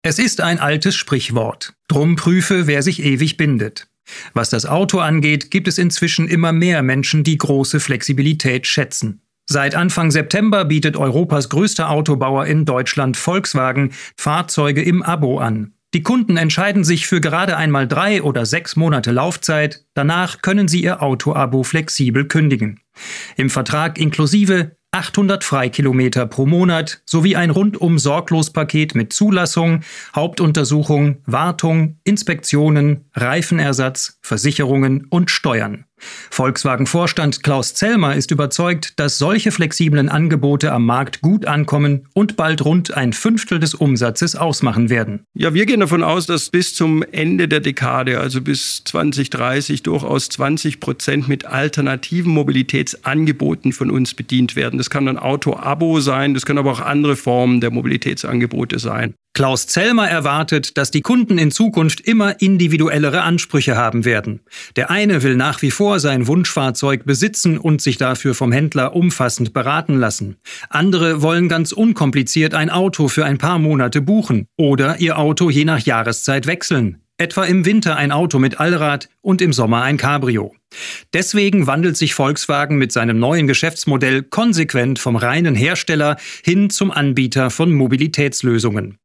Es ist ein altes Sprichwort. Drum prüfe, wer sich ewig bindet. Was das Auto angeht, gibt es inzwischen immer mehr Menschen, die große Flexibilität schätzen. Seit Anfang September bietet Europas größter Autobauer in Deutschland Volkswagen Fahrzeuge im Abo an. Die Kunden entscheiden sich für gerade einmal 3 oder 6 Monate Laufzeit. Danach können sie ihr Auto-Abo flexibel kündigen. Im Vertrag inklusive 800 Freikilometer pro Monat sowie ein Rundum-Sorglos-Paket mit Zulassung, Hauptuntersuchung, Wartung, Inspektionen, Reifenersatz, Versicherungen und Steuern. Volkswagen-Vorstand Klaus Zellmer ist überzeugt, dass solche flexiblen Angebote am Markt gut ankommen und bald rund 1/5 des Umsatzes ausmachen werden. Ja, wir gehen davon aus, dass bis zum Ende der Dekade, also bis 2030, durchaus 20% mit alternativen Mobilitätsangeboten von uns bedient werden. Das kann ein Auto-Abo sein, das können aber auch andere Formen der Mobilitätsangebote sein. Klaus Zellmer erwartet, dass die Kunden in Zukunft immer individuellere Ansprüche haben werden. Der eine will nach wie vor sein Wunschfahrzeug besitzen und sich dafür vom Händler umfassend beraten lassen. Andere wollen ganz unkompliziert ein Auto für ein paar Monate buchen oder ihr Auto je nach Jahreszeit wechseln. Etwa im Winter ein Auto mit Allrad und im Sommer ein Cabrio. Deswegen wandelt sich Volkswagen mit seinem neuen Geschäftsmodell konsequent vom reinen Hersteller hin zum Anbieter von Mobilitätslösungen.